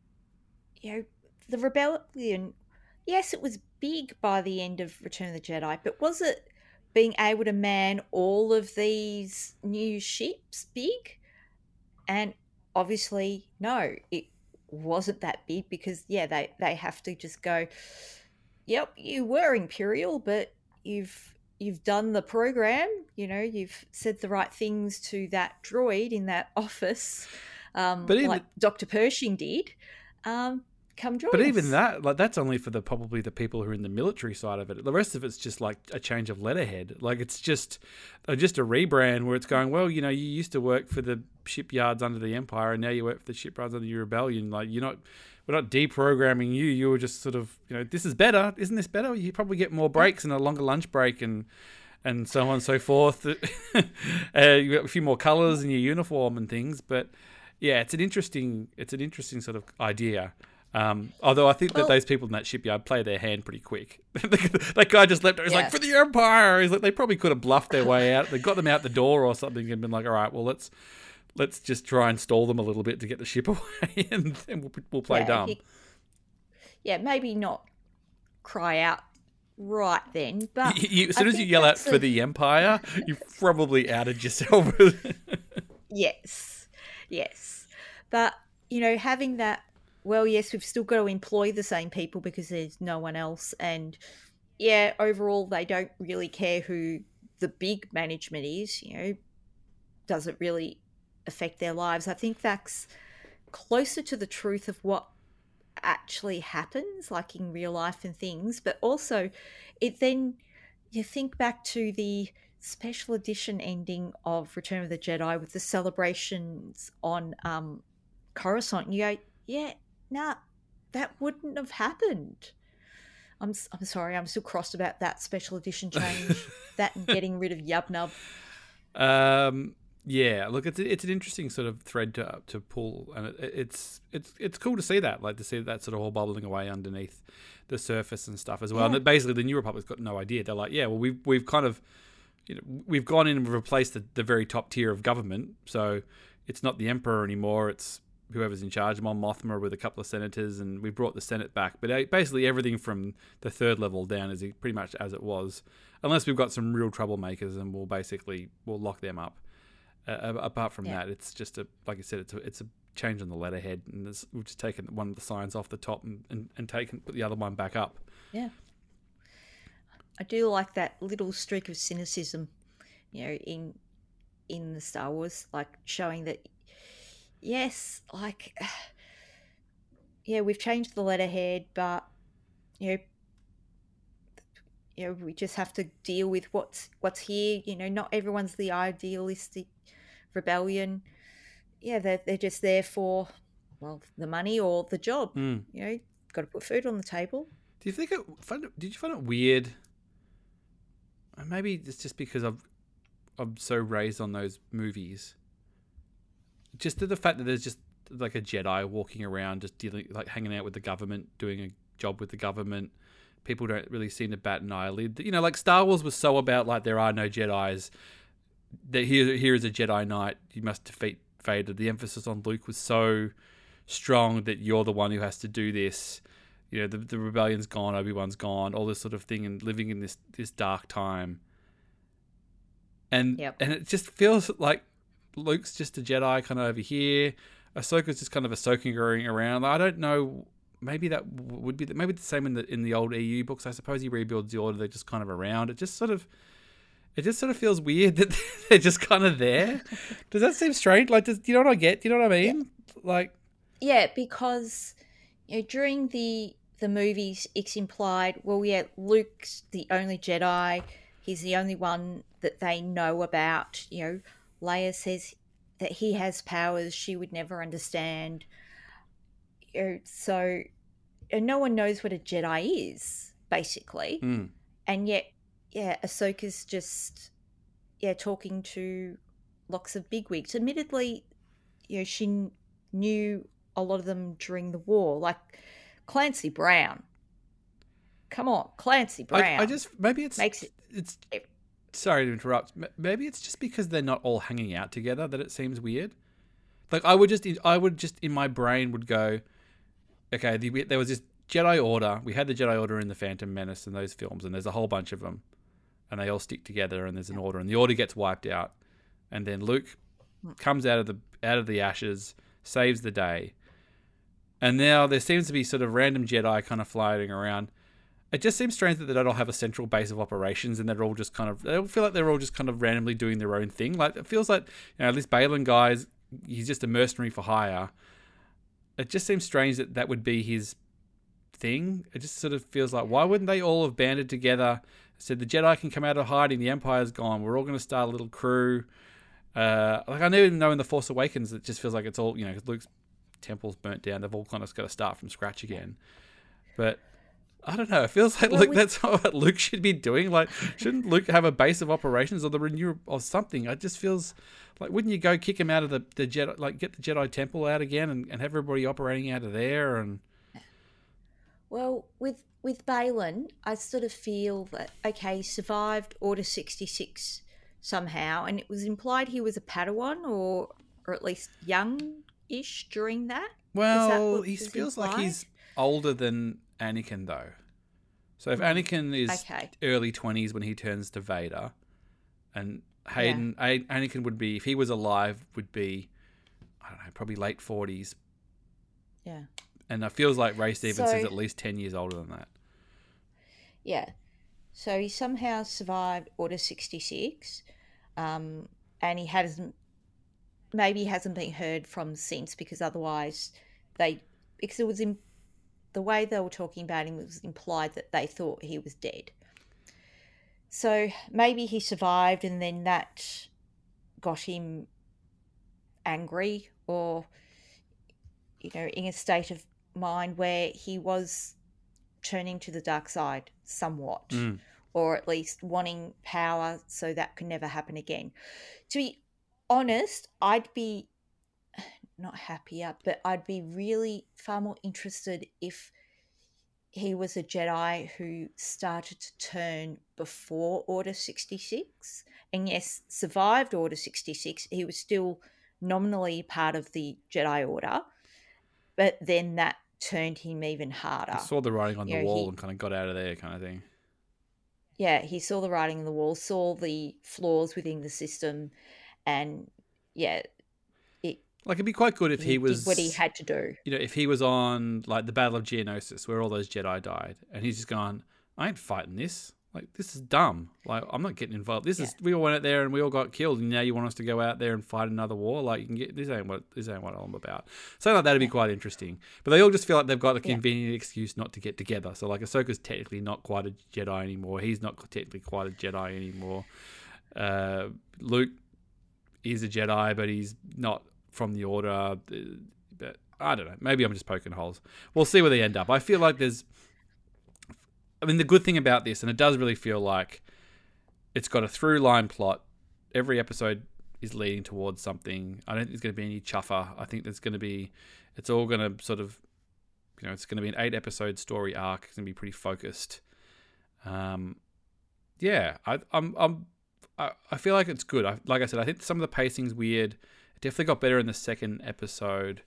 S2: the rebellion, yes, it was big by the end of Return of the Jedi, but was it being able to man all of these new ships big? And obviously, no, it wasn't that big because, they have to just go, yep, you were Imperial, but you've done the program, you've said the right things to that droid in that office, like Dr. Pershing did. Come join us.
S1: But even that, like, that's only for probably the people who are in the military side of it. The rest of it's just like a change of letterhead. Like, it's just a rebrand where it's going, well, you used to work for the shipyards under the Empire, and now you work for the shipyards under the Rebellion. Like, we're not deprogramming you. You were just sort of, this is better. Isn't this better? You probably get more breaks and a longer lunch break and so on and so forth. You got a few more colours in your uniform and things. But yeah, it's an interesting sort of idea. Although I think that those people in that shipyard play their hand pretty quick. That guy just leapt. He's like, for the Empire. He's like, they probably could have bluffed their way out. They got them out the door or something and been like, all right, well, let's just try and stall them a little bit to get the ship away, and then we'll play dumb.
S2: Maybe not cry out right then, but
S1: as soon as you yell out for the Empire, you've probably outed yourself.
S2: Yes. But, having that, well, yes, we've still got to employ the same people because there's no one else. And, overall, they don't really care who the big management is, doesn't really affect their lives. I think that's closer to the truth of what actually happens, like in real life and things. But also, then you think back to the special edition ending of Return of the Jedi with the celebrations on Coruscant, and you go, that wouldn't have happened. I'm sorry, I'm still crossed about that special edition change, that and getting rid of Yub Nub.
S1: Yeah, look, it's an interesting sort of thread to pull, and it's cool to see that, like to see that sort of all bubbling away underneath the surface and stuff as well. And basically, the New Republic's got no idea. They're like, well, we've kind of, we've gone in and replaced the very top tier of government, so it's not the Emperor anymore. It's whoever's in charge. Mon Mothma with a couple of senators, and we brought the Senate back. But basically, everything from the third level down is pretty much as it was, unless we've got some real troublemakers, and we'll lock them up. Apart from that, it's just like I said, it's a change on the letterhead, and we've just taken one of the signs off the top and put the other one back up.
S2: Yeah, I do like that little streak of cynicism, in the Star Wars, like showing that yes, like, yeah, we've changed the letterhead, but you know, we just have to deal with what's here. Not everyone's the idealistic rebellion. Yeah, they're just there for, well, the money or the job.
S1: Mm.
S2: Got to put food on the table.
S1: Do you think did you find it weird? Maybe it's just because I'm so raised on those movies. Just the fact that there's just like a Jedi walking around, just dealing, like hanging out with the government, doing a job with the government. People don't really seem to bat an eyelid. Like Star Wars was so about like there are no Jedis. That here is a Jedi Knight. You must defeat Vader. The emphasis on Luke was so strong that you're the one who has to do this. The rebellion's gone, Obi-Wan's gone, all this sort of thing, and living in this dark time. And
S2: Yep.
S1: and it just feels like Luke's just a Jedi kind of over here. Ahsoka's just kind of Ahsoka going around. I don't know. Maybe that would be maybe the same in the old EU books. I suppose he rebuilds the Order. They're just kind of around. It just sort of feels weird that they're just kind of there. Does that seem strange? Like, do you know what I get? Do you know what I mean?
S2: Yeah.
S1: Like,
S2: yeah, because during the movies, it's implied. Well, yeah, Luke's the only Jedi. He's the only one that they know about. Leia says that he has powers she would never understand. So no one knows what a Jedi is, basically.
S1: mm.
S2: And yet, yeah, Ahsoka's just, talking to lots of bigwigs. Admittedly, she knew a lot of them during the war, like Clancy Brown. Come on, Clancy Brown.
S1: I just, maybe it's
S2: it's
S1: sorry to interrupt. Maybe it's just because they're not all hanging out together that it seems weird. Like I would just in my brain would go, okay, there was this Jedi Order. We had the Jedi Order in the Phantom Menace and those films, and there's a whole bunch of them, and they all stick together, and there's an order, and the order gets wiped out, and then Luke comes out of the ashes, saves the day, and now there seems to be sort of random Jedi kind of floating around. It just seems strange that they don't all have a central base of operations, and they feel like they're all just kind of randomly doing their own thing. Like it feels like this Baylan guy's he's just a mercenary for hire. It just seems strange that would be his thing. It just sort of feels like, why wouldn't they all have banded together, said the Jedi can come out of hiding, the Empire's gone, we're all going to start a little crew. Like I even know in The Force Awakens, it just feels like it's all, Luke's temple's burnt down, they've all kind of got to start from scratch again. But I don't know, it feels like that's what Luke should be doing. Like, shouldn't Luke have a base of operations or the renew or something? It just feels like, wouldn't you go kick him out of the Jedi, like get the Jedi Temple out again and have everybody operating out of there? And
S2: well, with Baylan, I sort of feel that, okay, he survived Order 66 somehow, and it was implied he was a Padawan or at least young-ish during that.
S1: Well, he feels like he's older than Anakin, though. So if Anakin is early 20s when he turns to Vader, and Anakin would be, if he was alive, would be, I don't know, probably late 40s.
S2: Yeah.
S1: And it feels like Ray Stevenson's at least 10 years older than that.
S2: Yeah. So he somehow survived Order 66, and he hasn't been heard from since, because otherwise because it was the way they were talking about him was implied that they thought he was dead. So maybe he survived, and then that got him angry, or in a state of mind where he was turning to the dark side somewhat, or at least wanting power so that could never happen again. To be honest, I'd be not happier, but I'd be really far more interested if he was a Jedi who started to turn before Order 66, and yes, survived Order 66. He was still nominally part of the Jedi Order, but then that turned him even harder.
S1: He saw the writing on the wall and kind of got out of there, kind of thing.
S2: Yeah, he saw the writing on the wall, saw the flaws within the system, and
S1: like it'd be quite good if he was
S2: did what he had to do.
S1: If he was on like the Battle of Geonosis, where all those Jedi died, and he's just gone, I ain't fighting this. Like, this is dumb. Like, I'm not getting involved. We all went out there and we all got killed, and now you want us to go out there and fight another war? Like, you can get this ain't what I'm about. Something like that'd be quite interesting. But they all just feel like they've got a convenient excuse not to get together. So, like, Ahsoka's technically not quite a Jedi anymore. He's not technically quite a Jedi anymore. Luke is a Jedi, but he's not from the Order. But I don't know. Maybe I'm just poking holes. We'll see where they end up. I feel like the good thing about this, and it does really feel like it's got a through line plot. Every episode is leading towards something. I don't think there's going to be any chuffer. I think it's all going to sort of, it's going to be an 8-episode story arc. It's going to be pretty focused. I feel like it's good. Like I said, I think some of the pacing's weird. It definitely got better in the second episode.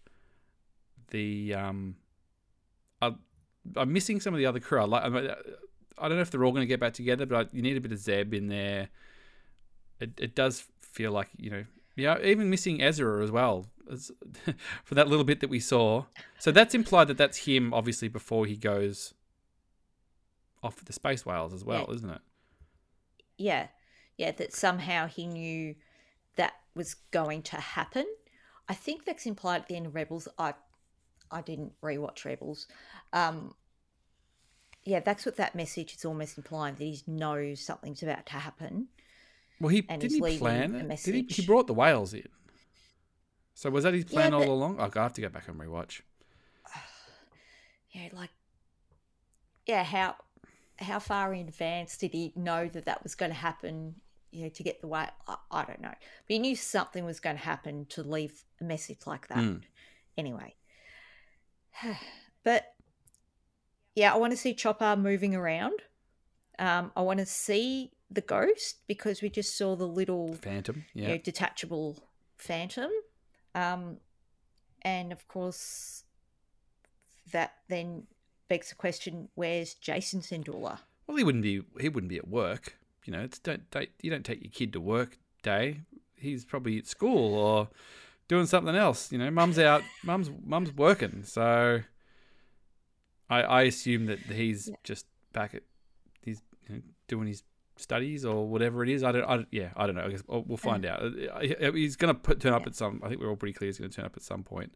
S1: I'm missing some of the other crew. I don't know if they're all going to get back together, but you need a bit of Zeb in there. It does feel like, even missing Ezra as well for that little bit that we saw. So that's implied that that's him, obviously, before he goes off with the space whales as well, isn't it?
S2: Yeah. Yeah, that somehow he knew that was going to happen. I think that's implied at the end of Rebels. I didn't rewatch Rebels. That's what that message is almost implying, that he knows something's about to happen.
S1: Well, didn't he plan it? He brought the whales in. So was that his plan all along? I have to go back and rewatch.
S2: How far in advance did he know that was going to happen? To get the whale, I don't know. But he knew something was going to happen to leave a message like that. Anyway. But I want to see Chopper moving around. I want to see the ghost, because we just saw the little
S1: Phantom,
S2: detachable Phantom, and of course that then begs the question: where's Jason Syndulla?
S1: Well, he wouldn't be at work. You don't take your kid to work day. He's probably at school or doing something else. Mum's out. Mum's working. So I assume that he's just back at he's doing his studies or whatever it is. I don't know. I guess we'll find out. He's going to turn up at some. I think we're all pretty clear he's going to turn up at some point.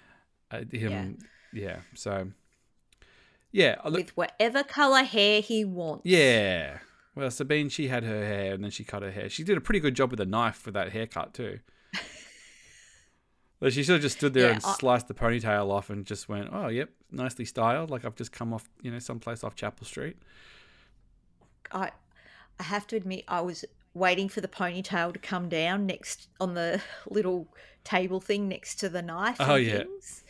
S1: So with
S2: whatever color hair he wants.
S1: Yeah. Well, Sabine, she had her hair and then she cut her hair. She did a pretty good job with a knife with that haircut too. But she sort of just stood there and sliced the ponytail off and just went, "Oh, yep, nicely styled. Like I've just come off, someplace off Chapel Street."
S2: I have to admit, I was waiting for the ponytail to come down next on the little table thing next to the knife. Things.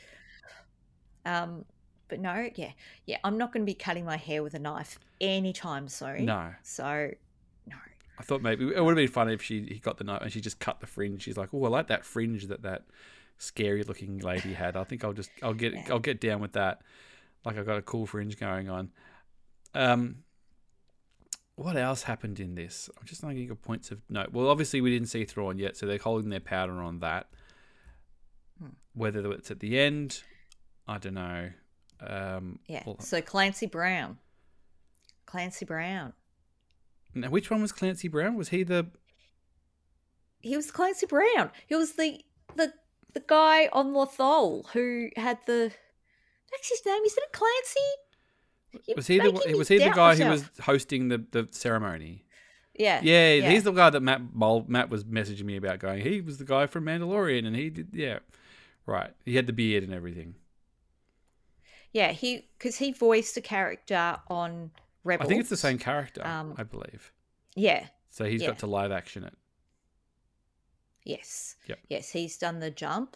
S2: But no, I'm not going to be cutting my hair with a knife anytime soon.
S1: No.
S2: So, no.
S1: I thought maybe it would have been funny if he got the knife and she just cut the fringe. She's like, "Oh, I like that fringe that scary looking lady had. I think I'll get down with that. Like I got a cool fringe going on." What else happened in this? I'm just thinking of points of note. Well, obviously we didn't see Thrawn yet, so they're holding their powder on that. Whether it's at the end, I don't know.
S2: So Clancy Brown.
S1: Now, which one was Clancy Brown? Was he the?
S2: He was Clancy Brown. He was the guy on Lothal who had the. That's his name. Isn't it Clancy?
S1: Was he the guy who was hosting the ceremony?
S2: Yeah.
S1: He's the guy that Matt was messaging me about. Going, he was the guy from Mandalorian, and he did. Yeah, right. He had the beard and everything.
S2: Yeah, because he voiced a character on Rebels.
S1: I think it's the same character, I believe.
S2: Yeah.
S1: So he's got to live action it.
S2: Yes.
S1: Yep.
S2: Yes, he's done the jump,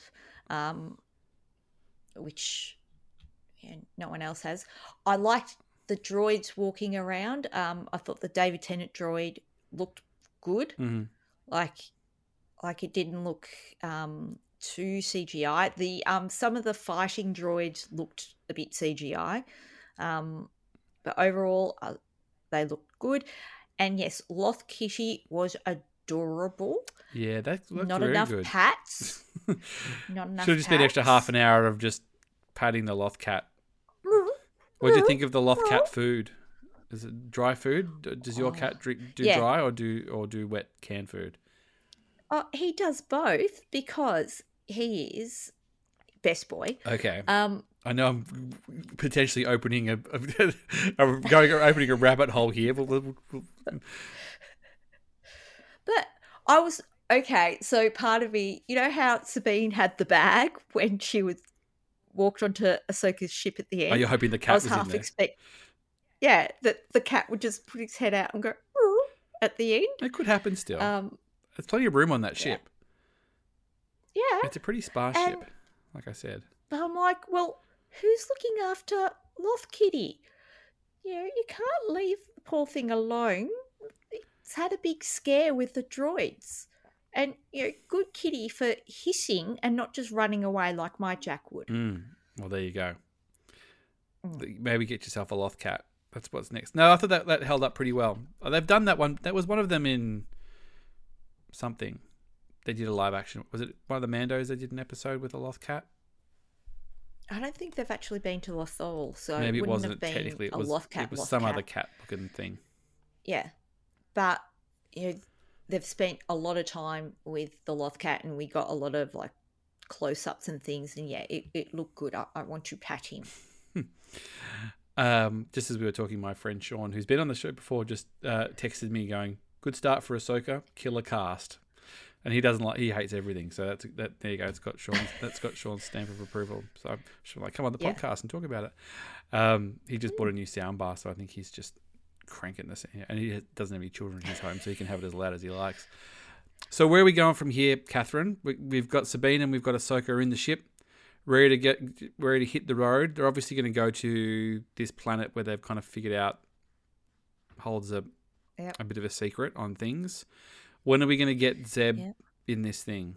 S2: which no one else has. I liked the droids walking around. I thought the David Tennant droid looked good.
S1: Mm-hmm.
S2: Like it didn't look too CGI. The some of the fighting droids looked a bit CGI, but overall they looked good. And yes, Loth Kitty was adorable.
S1: Yeah, that looked
S2: not
S1: very
S2: enough
S1: good.
S2: pats. Not enough.
S1: Should have just been an extra half an hour of just patting the Loth cat. What did you think of the Loth cat food? Is it dry food? Does your cat do
S2: Yeah.
S1: dry or do wet canned food?
S2: Oh, he does both because he is best boy.
S1: Okay.
S2: Um,
S1: I know I'm potentially opening opening a rabbit hole here. But
S2: but I was okay. So part of me, you know how Sabine had the bag when she was walked onto Ahsoka's ship at the
S1: are
S2: end?
S1: you hoping the
S2: I
S1: cat
S2: was
S1: was in
S2: half
S1: there?
S2: expect, yeah, that the cat would just put his head out and go "Roo" at the end.
S1: It could happen still.
S2: Um,
S1: There's plenty of room on that
S2: yeah,
S1: ship.
S2: yeah,
S1: It's a pretty sparse
S2: and
S1: ship, like I said.
S2: but I'm like, well, who's looking after Loth Kitty? You know, you can't leave the poor thing alone. It's had a big scare with the droids. And, you know, good kitty for hissing and not just running away like my Jack would.
S1: Well, there you go.
S2: Mm.
S1: Maybe get yourself a loth cat. That's what's next. No, I thought that held up pretty well. They've done that one. That was one of them in something. They did a live action. Was it one of the Mandos they did an episode with a loth cat?
S2: I don't think they've actually been to Lothal, so
S1: Maybe
S2: it
S1: it
S2: wouldn't
S1: wasn't
S2: have been
S1: technically.
S2: a Loth cat.
S1: It was
S2: Loth
S1: some
S2: cat.
S1: other cat looking thing.
S2: Yeah. But, you know, they've spent a lot of time with the Loth cat and we got a lot of, like, close-ups and things. And, yeah, it looked good. I want to pat him.
S1: Just as we were talking, my friend Sean, who's been on the show before, just texted me going, "Good start for Ahsoka, killer cast," and he hates everything. So that there you go. It's got Sean's stamp of approval. So I'm like, come on the podcast and talk about it. He just bought a new sound bar, so I think he's just cranking this, and he doesn't have any children in his home, so he can have it as loud as he likes. So where are we going from here, Catherine? We've got Sabine and we've got Ahsoka in the ship, ready to hit the road. They're obviously going to go to this planet where they've kind of figured out holds a bit of a secret on things. When are we going to get Zeb in this thing?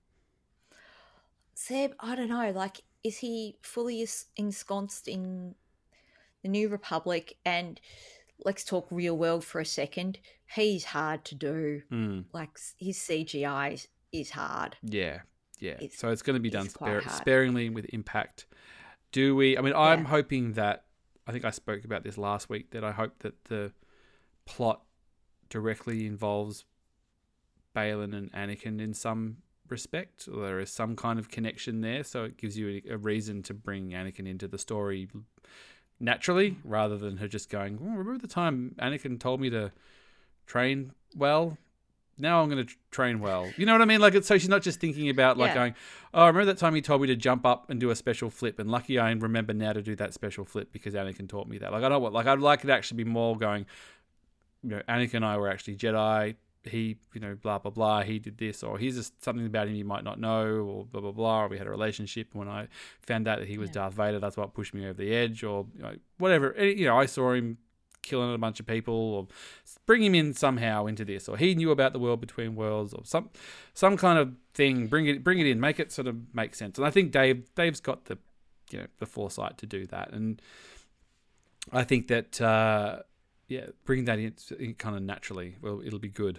S2: Zeb, I don't know. Like, is he fully ensconced in the New Republic? And let's talk real world for a second. He's hard to do. Like, his CGI is hard.
S1: Yeah. So it's going to be done
S2: quite hard.
S1: sparingly with impact. Do we? I mean, I'm hoping that. I think I spoke about this last week. That I hope that the plot directly involves Baylan and Anakin in some respect, or there is some kind of connection there, so it gives you a reason to bring Anakin into the story naturally, rather than her just going, "Oh, remember the time Anakin told me to train well? Now I'm going to train well." You know what I mean? Like, so she's not just thinking about going, "Oh, remember that time he told me to jump up and do a special flip, and lucky I remember now to do that special flip because Anakin taught me that." Like, I don't want. Like, I'd like it to actually be more going, you know, Anakin and I were actually Jedi. He, you know, blah blah blah. He did this, or here's just something about him you might not know, or blah blah blah. Or we had a relationship. And when I found out that he was Darth Vader, that's what pushed me over the edge, or whatever. You know, I saw him killing a bunch of people, or bring him in somehow into this, or he knew about the world between worlds, or some kind of thing. Bring it in, make it sort of make sense. And I think Dave's got the foresight to do that, and I think that bring that in kind of naturally. Well, it'll be good.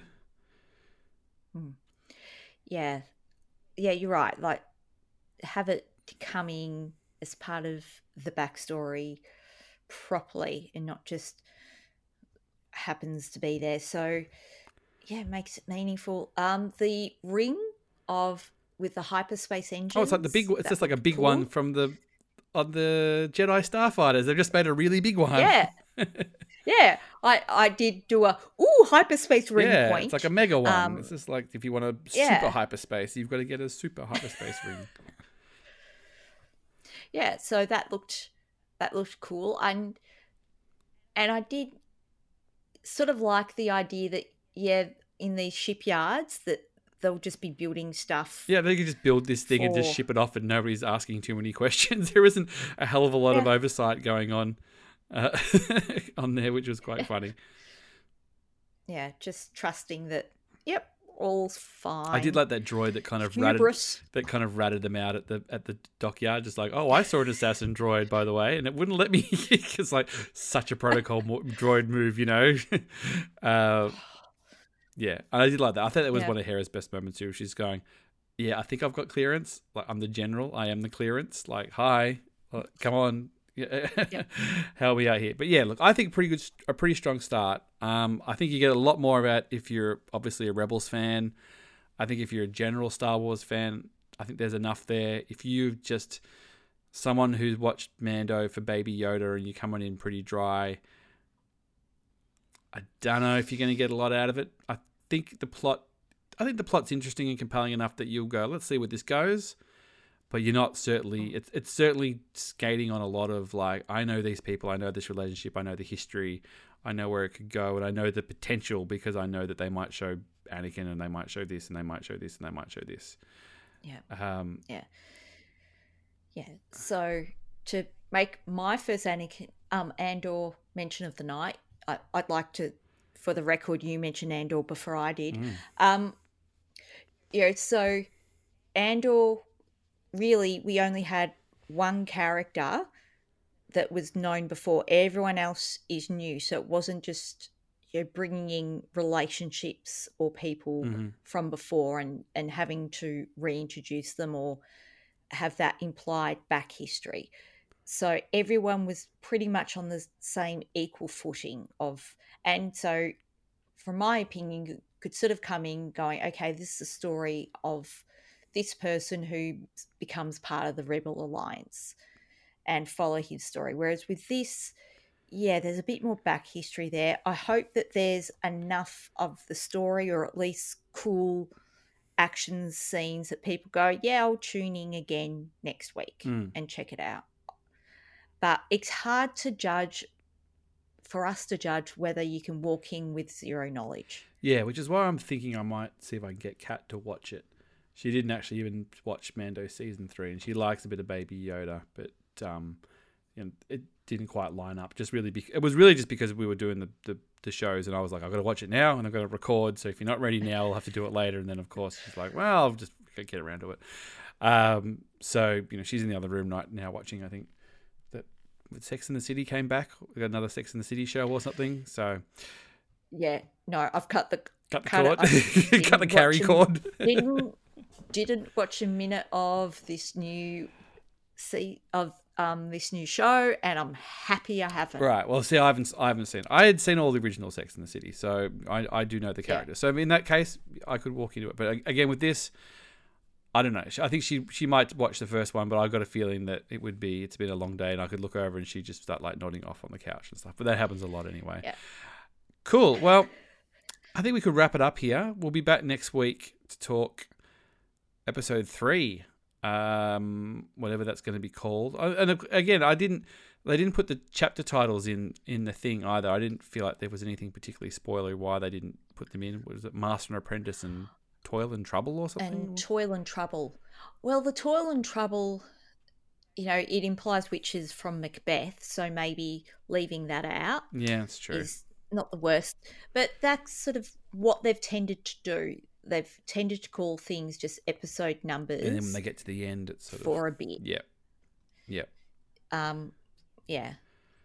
S2: Yeah, you're right. Like, have it coming as part of the backstory properly, and not just happens to be there. So yeah, it makes it meaningful. The ring with the hyperspace engine.
S1: Oh, it's like the big. It's just like a big one from the Jedi Starfighters. They've just made a really big one.
S2: Yeah. Yeah, I did do a hyperspace ring point.
S1: It's like a mega one. It's just like if you want a super hyperspace, you've got to get a super hyperspace ring.
S2: Yeah, so that looked cool, and I did sort of like the idea that in these shipyards that they'll just be building stuff.
S1: Yeah, they could just build this thing and just ship it off, and nobody's asking too many questions. There isn't a hell of a lot of oversight going on. On there, which was quite funny.
S2: Yeah, just trusting that. Yep, all's fine.
S1: I did like that droid that kind of ratted them out at the dockyard, just like, "Oh, I saw an assassin droid, by the way," and it wouldn't let me because like such a protocol droid move, you know. Yeah, and I did like that. I thought that was one of Hera's best moments too. She's going, "Yeah, I think I've got clearance. Like, I'm the general. I am the clearance. Like, hi, come on."
S2: Yep.
S1: how we are here. But yeah, look, I think a pretty strong start. I think you get a lot more of that if you're obviously a Rebels fan. I think if you're a general Star Wars fan, I think there's enough there. If you've just someone who's watched Mando for Baby Yoda and you come on in pretty dry, I don't know if you're going to get a lot out of it. I think the plot's interesting and compelling enough that you'll go, let's see where this goes. But you're not certainly, it's certainly skating on a lot of like, I know these people, I know this relationship, I know the history, I know where it could go, and I know the potential because I know that they might show Anakin and they might show this and they might show this and they might show this.
S2: Yeah. Yeah. So to make my first Anakin Andor mention of the night, I'd like to, for the record, you mentioned Andor before I did. So Andor, really, we only had one character that was known before. Everyone else is new. So it wasn't just bringing in relationships or people from before and having to reintroduce them or have that implied back history. So everyone was pretty much on the same equal footing and so from my opinion, you could sort of come in going, okay, this is a story of this person who becomes part of the Rebel Alliance and follow his story. Whereas with this, there's a bit more back history there. I hope that there's enough of the story or at least cool action scenes that people go, I'll tune in again next week and check it out. But it's hard to judge, for us to judge whether you can walk in with zero knowledge.
S1: Yeah, which is why I'm thinking I might see if I can get Kat to watch it. She didn't actually even watch Mando season 3, and she likes a bit of Baby Yoda, but it didn't quite line up. It was really just because we were doing the shows, and I was like, I've got to watch it now, and I've got to record. So if you're not ready now, I'll have to do it later. And then of course she's like, well, I'll just get around to it. So she's in the other room right now watching. I think that Sex and the City came back. We got another Sex and the City show or something. So
S2: yeah, no, I've cut the
S1: cord, cut the carry cord.
S2: Didn't watch a minute of this new this new show, and I'm happy I haven't.
S1: Right. Well, see, I haven't seen. I had seen all the original Sex and the City, so I do know the character. Yeah. So in that case, I could walk into it. But again, with this, I don't know. I think she might watch the first one, but I've got a feeling that it's been a long day, and I could look over and she'd just start like nodding off on the couch and stuff. But that happens a lot anyway.
S2: Yeah.
S1: Cool. Well, I think we could wrap it up here. We'll be back next week to talk episode 3. Whatever that's going to be called. And again, they didn't put the chapter titles in the thing either. I didn't feel like there was anything particularly spoilery why they didn't put them in. Was it Master and Apprentice and Toil and Trouble or something?
S2: And Toil and Trouble. Well, the Toil and Trouble, it implies witches from Macbeth, so maybe leaving that out.
S1: Yeah, that's true.
S2: Is not the worst. But that's sort of what they've tended to do. They've tended to call things just episode numbers.
S1: And then when they get to the end, it's
S2: for a bit.
S1: Yeah. Yeah.
S2: Yeah.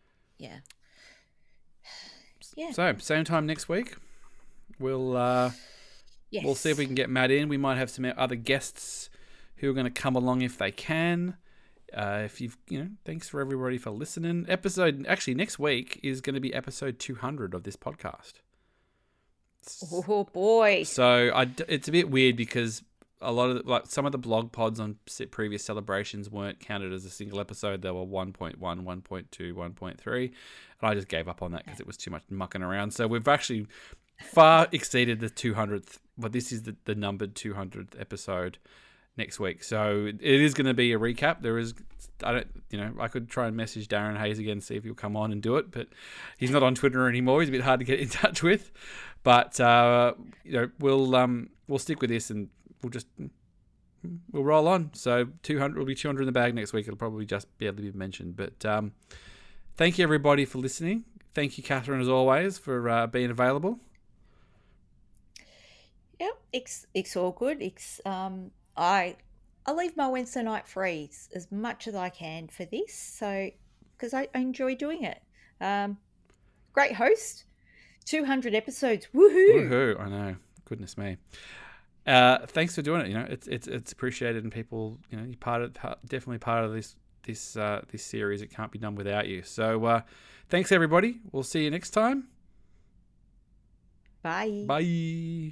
S1: So, same time next week. We'll see if we can get Matt in. We might have some other guests who are going to come along if they can. Thanks for everybody for listening. Next week is going to be episode 200 of this podcast.
S2: Oh boy! So
S1: it's a bit weird because a lot of some of the blog pods on previous celebrations weren't counted as a single episode. They were 1.1, 1.2, 1.3, and I just gave up on that because it was too much mucking around. So we've actually far exceeded the 200th, but this is the numbered 200th episode next week. So it is going to be a recap. I could try and message Darren Hayes again, see if he'll come on and do it, but he's not on Twitter anymore. He's a bit hard to get in touch with. But we'll stick with this and we'll roll on. So 200 will be 200 in the bag next week. It'll probably just be able to be mentioned. But thank you everybody for listening. Thank you, Catherine, as always, for being available.
S2: Yep, it's all good. I leave my Wednesday night free as much as I can for this, so because I enjoy doing it. Great host, 200 episodes, woohoo!
S1: I know, goodness me. Thanks for doing it. It's appreciated, and people, you're definitely part of this this series. It can't be done without you. So thanks, everybody. We'll see you next time.
S2: Bye.
S1: Bye.